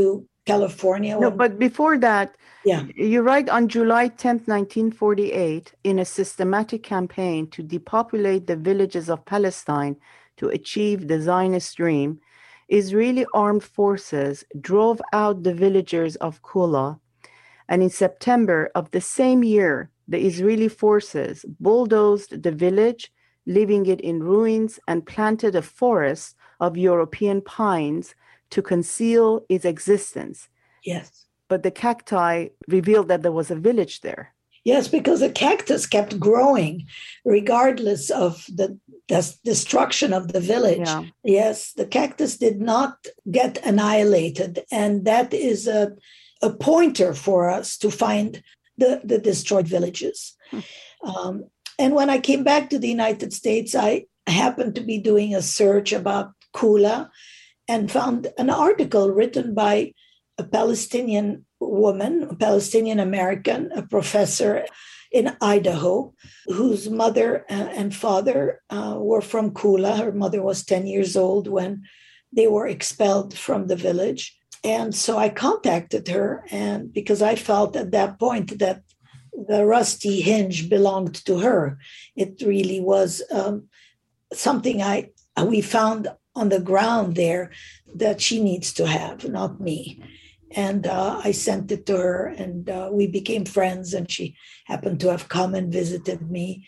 California. No, when, but before that, yeah. you write on July tenth, nineteen forty-eight, in a systematic campaign to depopulate the villages of Palestine to achieve the Zionist dream, Israeli armed forces drove out the villagers of Kula. And in September of the same year, the Israeli forces bulldozed the village, leaving it in ruins, and planted a forest of European pines to conceal its existence. Yes. But the cacti revealed that there was a village there. Yes, because the cactus kept growing regardless of the, the destruction of the village. Yeah. Yes, the cactus did not get annihilated. And that is a, a pointer for us to find the, the destroyed villages. Hmm. Um, and when I came back to the United States, I happened to be doing a search about Kula and found an article written by a Palestinian woman, a Palestinian American, a professor in Idaho, whose mother and father uh, were from Kula. Her mother was ten years old when they were expelled from the village. And so I contacted her, and because I felt at that point that the rusty hinge belonged to her. It really was um, something I we found on the ground there that she needs to have, not me. And uh, I sent it to her, and uh, we became friends, and she happened to have come and visited me.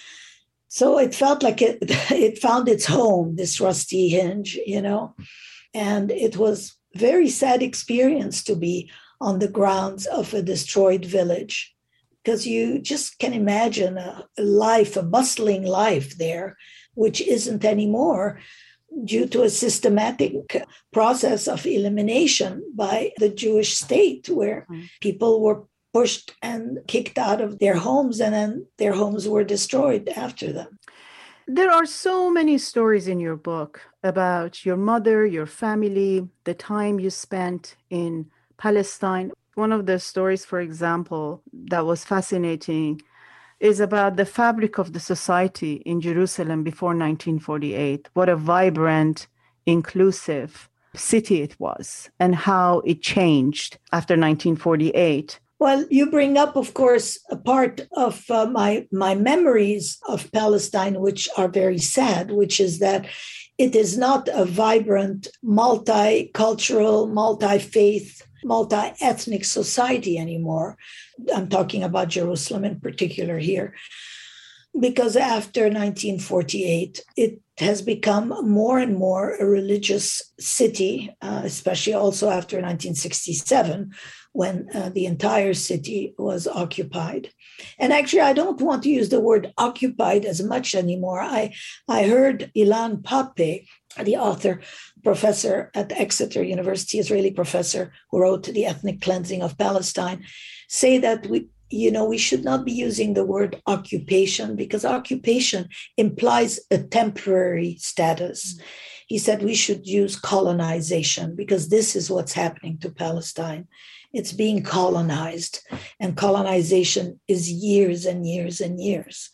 So it felt like it, it found its home, this rusty hinge, you know. And it was a very sad experience to be on the grounds of a destroyed village, because you just can imagine a, a life, a bustling life there, which isn't anymore, due to a systematic process of elimination by the Jewish state, where people were pushed and kicked out of their homes, and then their homes were destroyed after them. There are so many stories in your book about your mother, your family, the time you spent in Palestine. One of the stories, for example, that was fascinating is about the fabric of the society in Jerusalem before nineteen forty-eight, what a vibrant, inclusive city it was, and how it changed after nineteen forty-eight. Well, you bring up, of course, a part of uh, my, my memories of Palestine, which are very sad, which is that it is not a vibrant, multicultural, multi-faith, multi-ethnic society anymore. I'm talking about Jerusalem in particular here, because after nineteen forty-eight, it has become more and more a religious city, uh, especially also after nineteen sixty-seven, when uh, the entire city was occupied. And actually, I don't want to use the word occupied as much anymore. I, I heard Ilan Pappé, the author, professor at Exeter University, Israeli professor who wrote The Ethnic Cleansing of Palestine, say that we, you know, we should not be using the word occupation, because occupation implies a temporary status. Mm-hmm. He said we should use colonization, because this is what's happening to Palestine. It's being colonized, and colonization is years and years and years.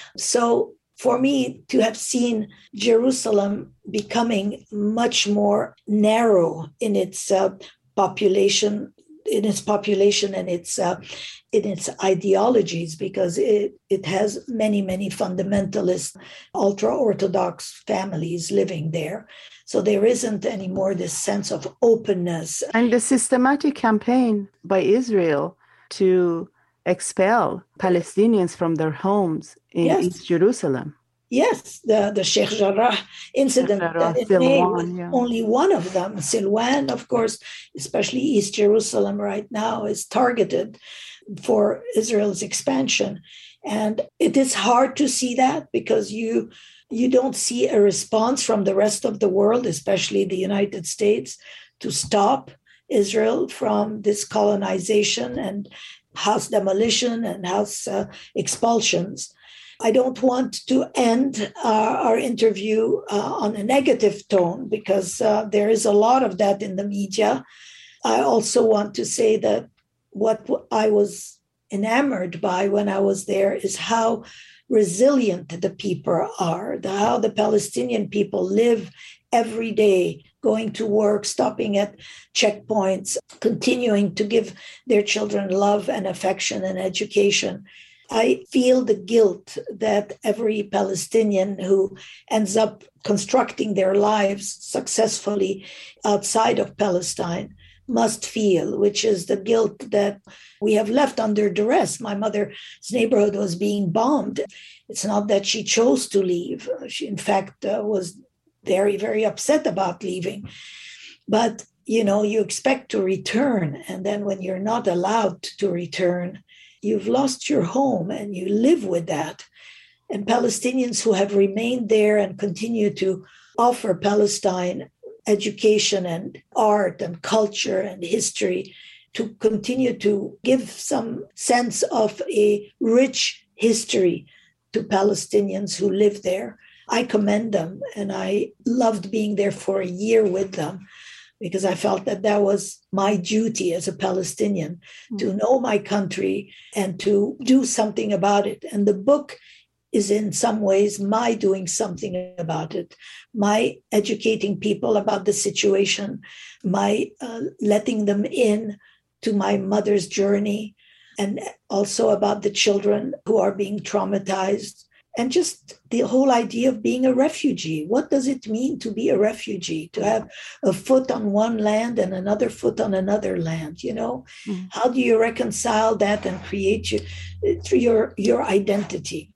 So for me to have seen Jerusalem becoming much more narrow in its uh, population, in its population and its uh, in its ideologies, because it, it has many, many fundamentalist, ultra-Orthodox families living there. So there isn't anymore this sense of openness. And the systematic campaign by Israel to expel Palestinians from their homes in yes. East Jerusalem. Yes, the, the Sheikh Jarrah incident, Jarrah, that Silwan, yeah. only one of them. Silwan, of course, especially East Jerusalem right now, is targeted for Israel's expansion. And it is hard to see that, because you you don't see a response from the rest of the world, especially the United States, to stop Israel from this colonization and house demolition and house uh, expulsions. I don't want to end our, our interview uh, on a negative tone, because uh, there is a lot of that in the media. I also want to say that what I was enamored by when I was there is how resilient the people are, the, how the Palestinian people live every day, going to work, stopping at checkpoints, continuing to give their children love and affection and education. I feel the guilt that every Palestinian who ends up constructing their lives successfully outside of Palestine must feel, which is the guilt that we have left under duress. My mother's neighborhood was being bombed. It's not that she chose to leave. She, in fact, uh, was very, very upset about leaving. But, you know, you expect to return. And then when you're not allowed to return, you've lost your home and you live with that. And Palestinians who have remained there and continue to offer Palestine education and art and culture and history, to continue to give some sense of a rich history to Palestinians who live there. I commend them, and I loved being there for a year with them because I felt that that was my duty as a Palestinian, mm-hmm. to know my country and to do something about it. And the book is in some ways my doing something about it, my educating people about the situation, my uh, letting them in to my mother's journey, and also about the children who are being traumatized, and just the whole idea of being a refugee. What does it mean to be a refugee, to have a foot on one land and another foot on another land, you know? Mm-hmm. How do you reconcile that and create your, your, your identity?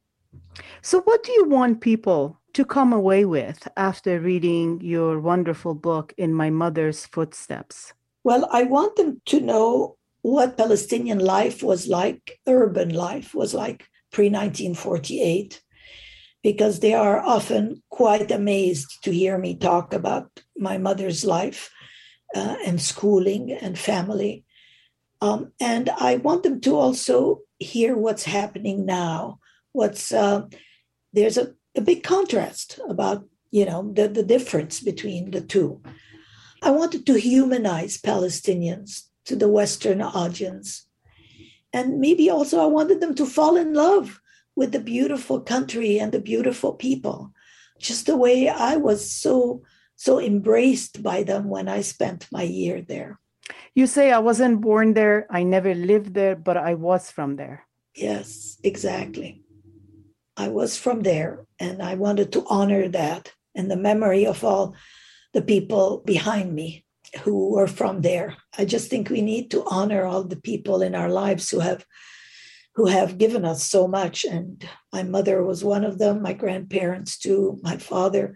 So what do you want people to come away with after reading your wonderful book, In My Mother's Footsteps? Well, I want them to know what Palestinian life was like, urban life was like pre nineteen forty-eight, because they are often quite amazed to hear me talk about my mother's life uh, and schooling and family. Um, and I want them to also hear what's happening now. What's uh, there's a, a big contrast about, you know, the, the difference between the two. I wanted to humanize Palestinians to the Western audience. And maybe also I wanted them to fall in love with the beautiful country and the beautiful people, just the way I was so, so embraced by them when I spent my year there. You say I wasn't born there, I never lived there, but I was from there. Yes, exactly. I was from there, and I wanted to honor that and the memory of all the people behind me who were from there. I just think we need to honor all the people in our lives who have who have given us so much. And my mother was one of them, my grandparents too, my father.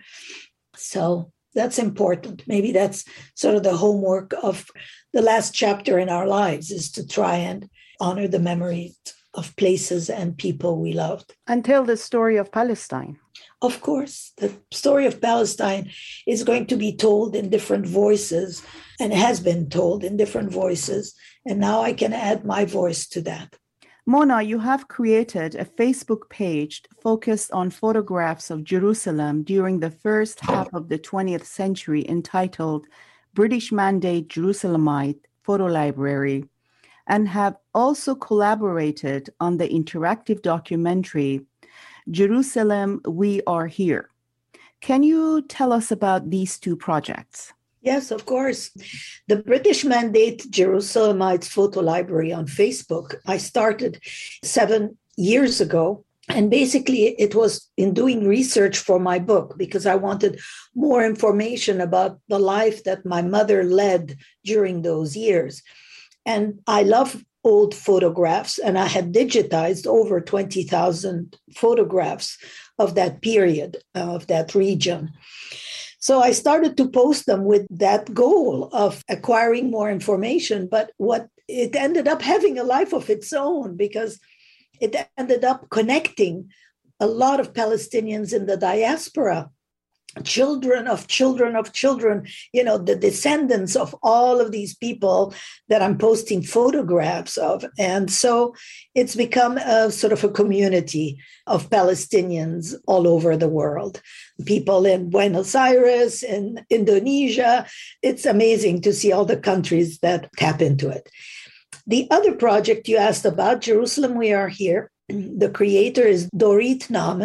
So that's important. Maybe that's sort of the homework of the last chapter in our lives, is to try and honor the memories of places and people we loved. And tell the story of Palestine. Of course, the story of Palestine is going to be told in different voices and has been told in different voices. And now I can add my voice to that. Mona, you have created a Facebook page focused on photographs of Jerusalem during the first half of the twentieth century entitled British Mandate Jerusalemite Photo Library, and have also collaborated on the interactive documentary Jerusalem, We Are Here. Can you tell us about these two projects? Yes, of course. The British Mandate Jerusalemites Photo Library on Facebook, I started seven years ago. And basically, it was in doing research for my book, because I wanted more information about the life that my mother led during those years. And I love old photographs, and I had digitized over twenty thousand photographs of that period, of that region. So I started to post them with that goal of acquiring more information, but what it ended up having a life of its own, because it ended up connecting a lot of Palestinians in the diaspora, children of children of children, you know, the descendants of all of these people that I'm posting photographs of. And so it's become a sort of a community of Palestinians all over the world. People in Buenos Aires, in Indonesia. It's amazing to see all the countries that tap into it. The other project you asked about, Jerusalem, We Are Here, the creator is Dorit Nauman.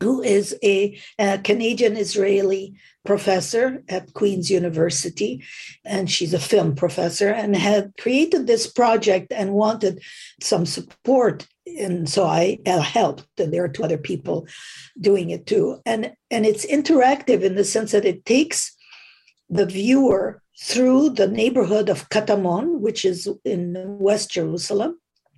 who is a, a Canadian-Israeli professor at Queen's University, and she's a film professor, and had created this project and wanted some support. And so I helped, and there are two other people doing it too. And, and it's interactive in the sense that it takes the viewer through the neighborhood of Katamon, which is in West Jerusalem,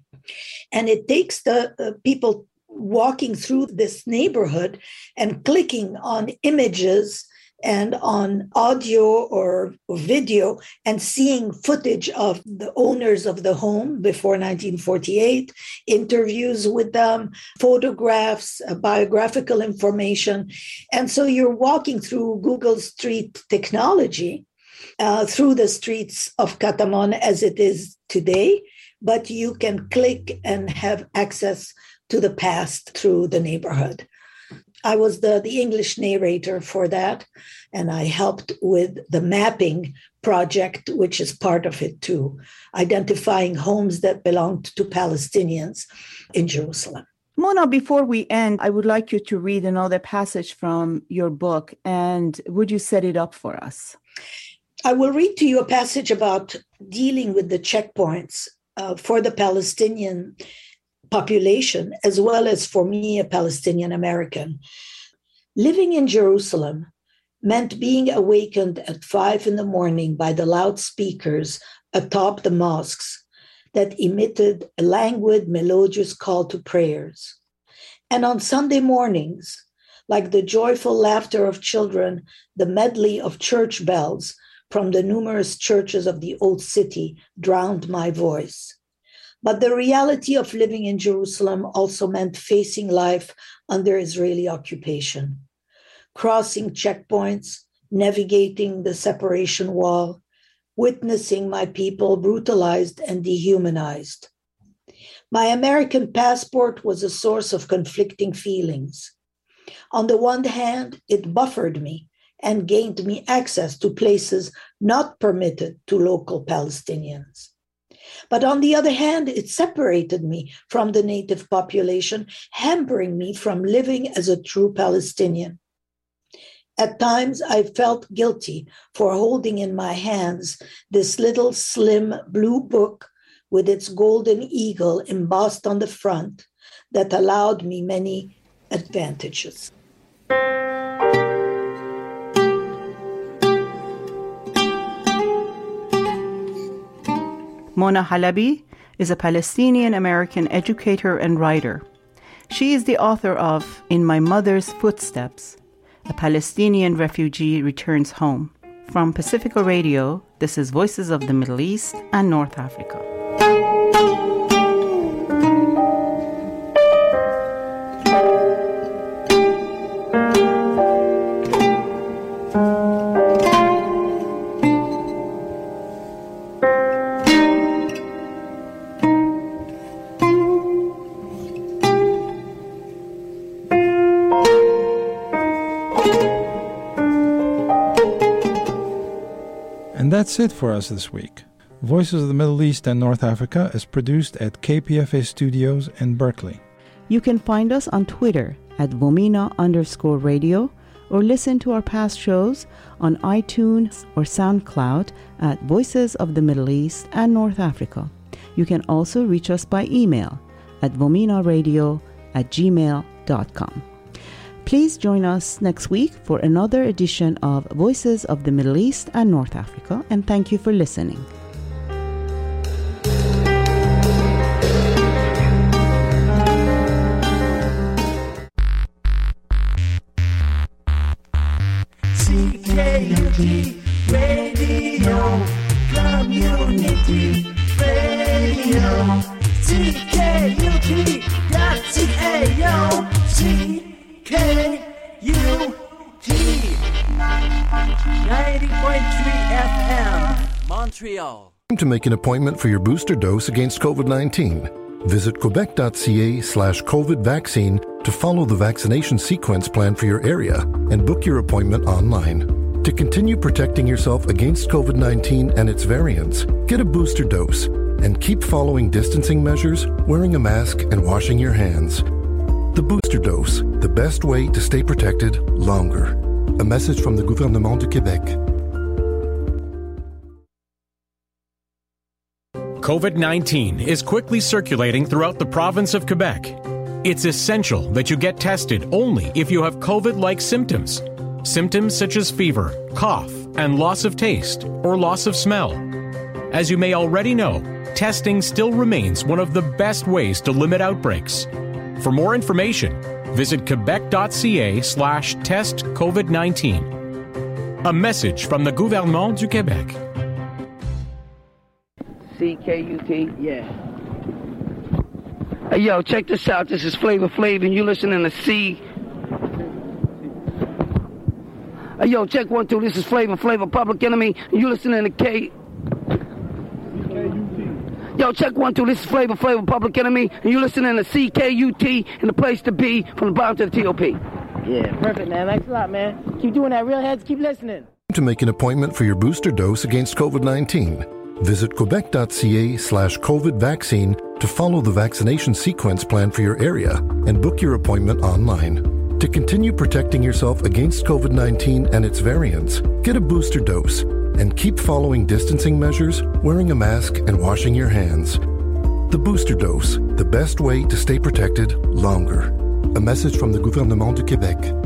and it takes the uh, people walking through this neighborhood and clicking on images and on audio or video and seeing footage of the owners of the home before nineteen forty-eight, interviews with them, photographs, uh, biographical information. And so you're walking through Google Street technology uh, through the streets of Katamon as it is today, but you can click and have access to the past through the neighborhood. I was the, the English narrator for that, and I helped with the mapping project, which is part of it too, identifying homes that belonged to Palestinians in Jerusalem. Mona, before we end, I would like you to read another passage from your book, and would you set it up for us? I will read to you a passage about dealing with the checkpoints uh, for the Palestinian population, as well as for me, a Palestinian American. Living in Jerusalem meant being awakened at five in the morning by the loudspeakers atop the mosques that emitted a languid, melodious call to prayers. And on Sunday mornings, like the joyful laughter of children, the medley of church bells from the numerous churches of the old city drowned my voice. But the reality of living in Jerusalem also meant facing life under Israeli occupation, crossing checkpoints, navigating the separation wall, witnessing my people brutalized and dehumanized. My American passport was a source of conflicting feelings. On the one hand, it buffered me and gained me access to places not permitted to local Palestinians. But on the other hand, it separated me from the native population, hampering me from living as a true Palestinian. At times, I felt guilty for holding in my hands this little slim blue book with its golden eagle embossed on the front that allowed me many advantages. Mona Halabi is a Palestinian-American educator and writer. She is the author of In My Mother's Footsteps, A Palestinian Refugee Returns Home. From Pacifica Radio, this is Voices of the Middle East and North Africa. And that's it for us this week. Voices of the Middle East and North Africa is produced at K P F A Studios in Berkeley. You can find us on Twitter at Vomina underscore radio, or listen to our past shows on iTunes or SoundCloud at Voices of the Middle East and North Africa. You can also reach us by email at vominaradio at gmail dot com. Please join us next week for another edition of Voices of the Middle East and North Africa, and thank you for listening. C K U T Radio, Community Radio, C K U T dot C A O, C K U T ninety point three F M, Montreal. To make an appointment for your booster dose against COVID nineteen, visit quebec.ca slash COVID vaccine to follow the vaccination sequence plan for your area and book your appointment online. To continue protecting yourself against COVID nineteen and its variants, get a booster dose and keep following distancing measures, wearing a mask, and washing your hands. The booster dose, the best way to stay protected longer. A message from the Gouvernement du Québec. COVID nineteen is quickly circulating throughout the province of Quebec. It's essential that you get tested only if you have COVID-like symptoms. Symptoms such as fever, cough, and loss of taste or loss of smell. As you may already know, testing still remains one of the best ways to limit outbreaks. For more information, visit quebec.ca slash test COVID nineteen. A message from the Gouvernement du Québec. C K U T, yeah. Hey, yo, check this out. This is Flavor Flav, and you listening to C. Hey, yo, check one, two. This is Flavor Flav, Public Enemy, and you listening to K. Yo, check one, two. This is Flavor Flav, Public Enemy, and you listening to C K U T and the place to be from the bottom to the T O P. Yeah, perfect, man. Thanks a lot, man. Keep doing that, real heads. Keep listening. To make an appointment for your booster dose against COVID nineteen, visit quebec.ca slash COVID vaccine to follow the vaccination sequence plan for your area and book your appointment online. To continue protecting yourself against COVID nineteen and its variants, get a booster dose and keep following distancing measures, wearing a mask, and washing your hands. The booster dose, the best way to stay protected longer. A message from the Gouvernement du Québec.